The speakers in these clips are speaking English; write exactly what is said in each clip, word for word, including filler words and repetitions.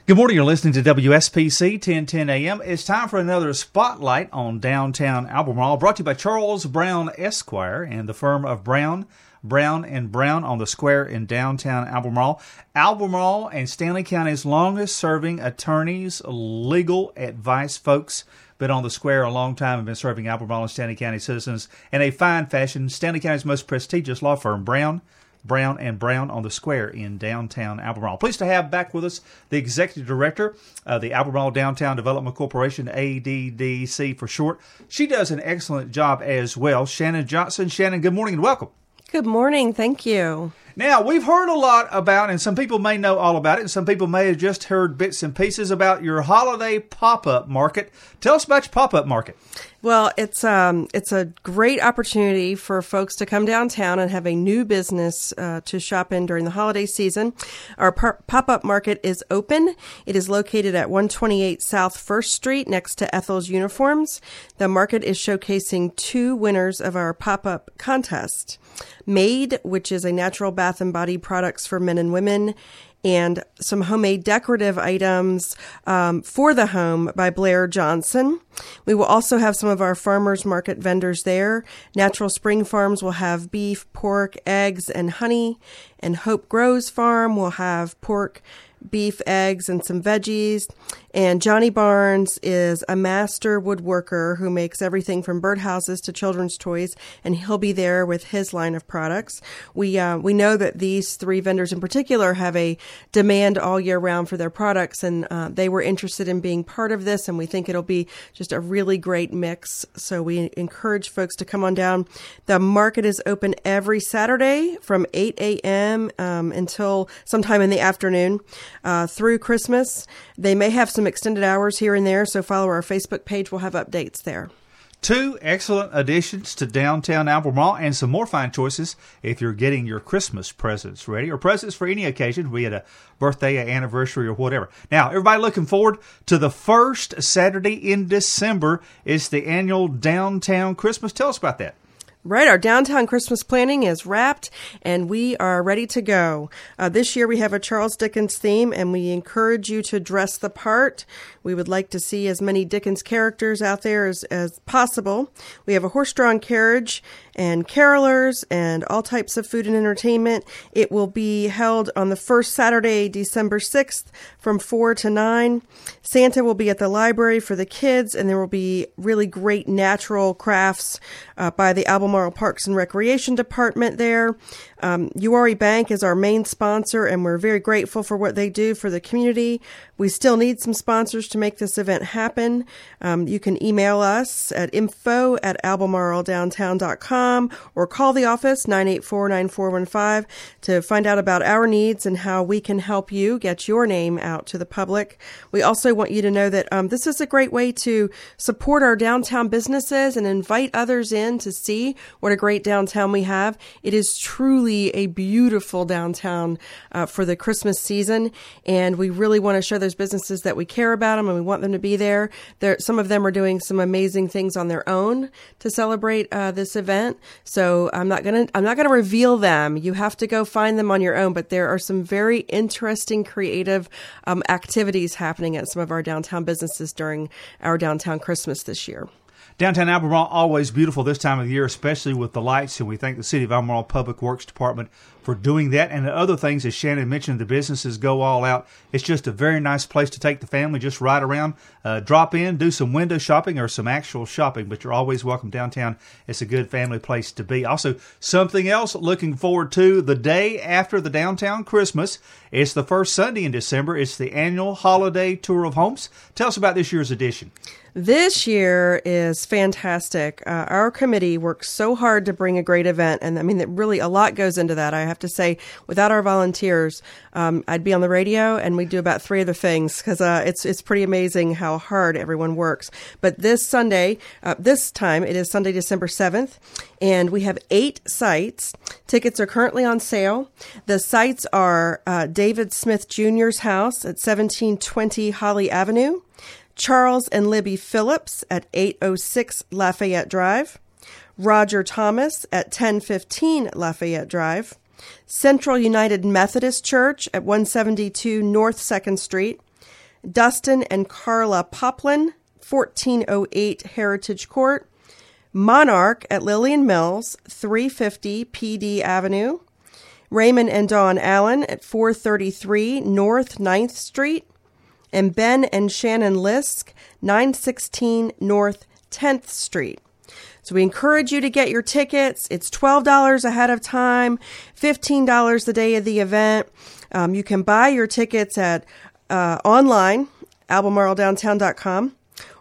Good morning. You're listening to W S P C ten ten A M. It's time for another spotlight on downtown Albemarle, brought to you by Charles Brown Esquire and the firm of Brown, Brown and Brown on the Square in downtown Albemarle. Albemarle and Stanley County's longest-serving attorneys, legal advice folks, been on the Square a long time and been serving Albemarle and Stanley County citizens in a fine fashion. Stanley County's most prestigious law firm, Brown, Brown and Brown on the Square in downtown Albemarle. Pleased to have back with us the Executive Director of the Albemarle Downtown Development Corporation, A D D C for short. She does an excellent job as well. Shannon Johnson. Shannon, good morning and welcome. Good morning. Thank you. Now, we've heard a lot about, and some people may know all about it, and some people may have just heard bits and pieces about your holiday pop-up market. Tell us about your pop-up market. Well, it's um it's a great opportunity for folks to come downtown and have a new business uh, to shop in during the holiday season. Our par- pop-up market is open. It is located at one twenty-eight South First Street next to Ethel's Uniforms. The market is showcasing two winners of our pop-up contest. Made, which is a natural bath and body products for men and women, and some homemade decorative items um, for the home by Blair Johnson. We will also have some of our farmers market vendors there. Natural Spring Farms will have beef, pork, eggs, and honey. And Hope Grows Farm will have pork, beef, eggs, and some veggies. And Johnny Barnes is a master woodworker who makes everything from birdhouses to children's toys, and he'll be there with his line of products. We uh, we know that these three vendors in particular have a demand all year round for their products, and uh, they were interested in being part of this, and we think it'll be just a really great mix. So we encourage folks to come on down. The market is open every Saturday from eight a.m. Um, until sometime in the afternoon uh, through Christmas. They may have some extended hours here and there, so follow our Facebook page. We'll have updates there. Two excellent additions to downtown Albemarle and some more fine choices if you're getting your Christmas presents ready or presents for any occasion, be it a birthday, an anniversary, or whatever. Now, everybody looking forward to the first Saturday in December. It's the annual Downtown Christmas. Tell us about that. Right. Our downtown Christmas planning is wrapped, and we are ready to go. Uh, this year we have a Charles Dickens theme, and we encourage you to dress the part. We would like to see as many Dickens characters out there as, as possible. We have a horse-drawn carriage and carolers and all types of food and entertainment. It will be held on the first Saturday, December sixth from four to nine. Santa will be at the library for the kids, and there will be really great natural crafts uh, by the Albemarle Parks and Recreation Department there. Um, Uwharrie Bank is our main sponsor, and we're very grateful for what they do for the community. We still need some sponsors to make this event happen. Um, you can email us at info at albemarle downtown dot com or call the office nine eight four, nine four one five to find out about our needs and how we can help you get your name out to the public. We also want you to know that um, this is a great way to support our downtown businesses and invite others in to see what a great downtown we have. It is truly a beautiful downtown uh, for the Christmas season, and we really want to show those businesses that we care about them and we want them to be there. There, some of them are doing some amazing things on their own to celebrate uh, this event. So I'm not gonna I'm not gonna reveal them. You have to go find them on your own. But there are some very interesting, creative um, activities happening at some of our downtown businesses during our downtown Christmas this year. Downtown Albemarle, always beautiful this time of the year, especially with the lights, and we thank the City of Albemarle Public Works Department for doing that. And the other things, as Shannon mentioned, the businesses go all out. It's just a very nice place to take the family, just ride around, uh, drop in, do some window shopping or some actual shopping, but you're always welcome downtown. It's a good family place to be. Also, something else looking forward to, the day after the downtown Christmas, it's the first Sunday in December. It's the annual Holiday Tour of Homes. Tell us about this year's edition. This year is fantastic. Uh, our committee works so hard to bring a great event, and I mean, that really a lot goes into that. I have to say, without our volunteers, um, I'd be on the radio, and we'd do about three other things because uh, it's it's pretty amazing how hard everyone works. But this Sunday, uh, this time it is Sunday, December seventh, and we have eight sites. Tickets are currently on sale. The sites are uh, David Smith Junior's house at seventeen twenty Holly Avenue. Charles and Libby Phillips at eight oh six Lafayette Drive, Roger Thomas at ten fifteen Lafayette Drive, Central United Methodist Church at one seventy-two North second Street, Dustin and Carla Poplin, fourteen oh eight Heritage Court. Monarch at Lillian Mills, three fifty P D Avenue. Raymond and Dawn Allen at four thirty-three North ninth Street. And Ben and Shannon Lisk, nine sixteen North tenth Street. So we encourage you to get your tickets. It's twelve dollars ahead of time, fifteen dollars the day of the event. Um, you can buy your tickets at uh, online, albemarle downtown dot com,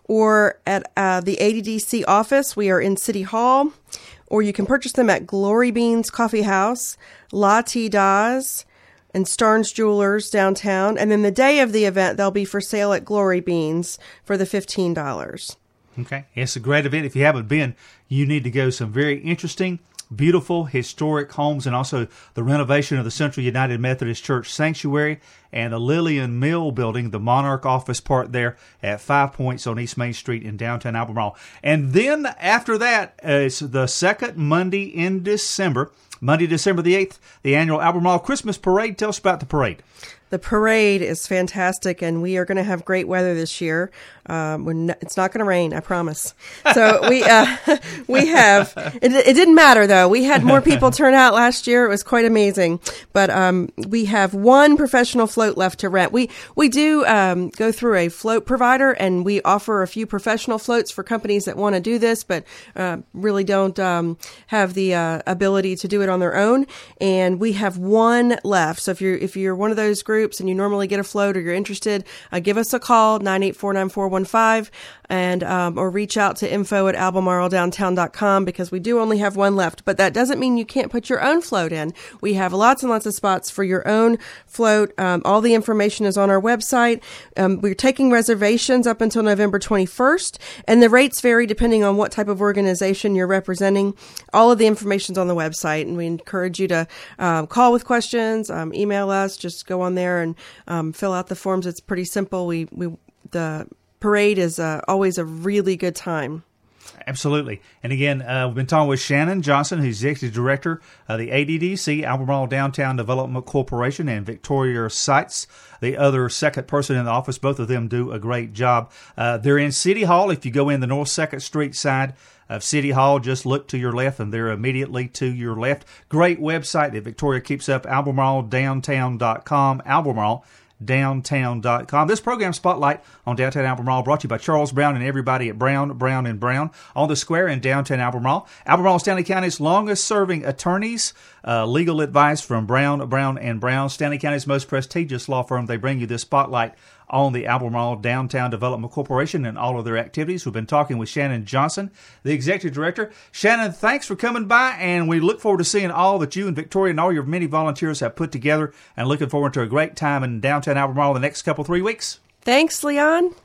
or at uh, the A D D C office. We are in City Hall. Or you can purchase them at Glory Beans Coffee House, La Ti Das, and Starnes Jewelers downtown. And then the day of the event, they'll be for sale at Glory Beans for the fifteen dollars. Okay. It's a great event. If you haven't been, you need to go. Some very interesting, beautiful, historic homes, and also the renovation of the Central United Methodist Church Sanctuary and the Lillian Mill building, the Monarch office part there at Five Points on East Main Street in downtown Albemarle. And then after that, uh, it's the second Monday in December, Monday, December the eighth, the annual Albemarle Christmas Parade. Tell us about the parade. The parade is fantastic, and we are going to have great weather this year. Um, we're not, it's not going to rain, I promise. So we uh, we have. It, it didn't matter though. We had more people turn out last year. It was quite amazing. But um, we have one professional float left to rent. We we do um, go through a float provider, and we offer a few professional floats for companies that want to do this, but uh, really don't um, have the uh, ability to do it on their own. And we have one left. So if you're if you're one of those groups and you normally get a float or you're interested, uh, give us a call, nine eight four, nine four one five, and um, or reach out to info at albemarle downtown dot com, because we do only have one left. But that doesn't mean you can't put your own float in. We have lots and lots of spots for your own float. Um, all the information is on our website. Um, we're taking reservations up until November twenty-first, and the rates vary depending on what type of organization you're representing. All of the information is on the website, and we encourage you to um, call with questions, um, email us, just go on there and um, fill out the forms. It's pretty simple. We we the parade is uh, always a really good time. Absolutely. And again, uh, we've been talking with Shannon Johnson, who's the Executive Director of the A D D C, Albemarle Downtown Development Corporation, and Victoria Seitz, the other second person in the office. Both of them do a great job. Uh, they're in City Hall. If you go in the North second Street side of City Hall, just look to your left, and they're immediately to your left. Great website that Victoria keeps up, albemarle downtown dot com, albemarle downtown dot com. This program Spotlight on Downtown Albemarle brought to you by Charles Brown and everybody at Brown, Brown and Brown on the Square in downtown Albemarle. Albemarle, Stanley County's longest serving attorneys, uh, legal advice from Brown, Brown and Brown, Stanley County's most prestigious law firm. They bring you this Spotlight on the Albemarle Downtown Development Corporation and all of their activities. We've been talking with Shannon Johnson, the Executive Director. Shannon, thanks for coming by, and we look forward to seeing all that you and Victoria and all your many volunteers have put together, and looking forward to a great time in downtown Albemarle the next couple, three weeks. Thanks, Leon.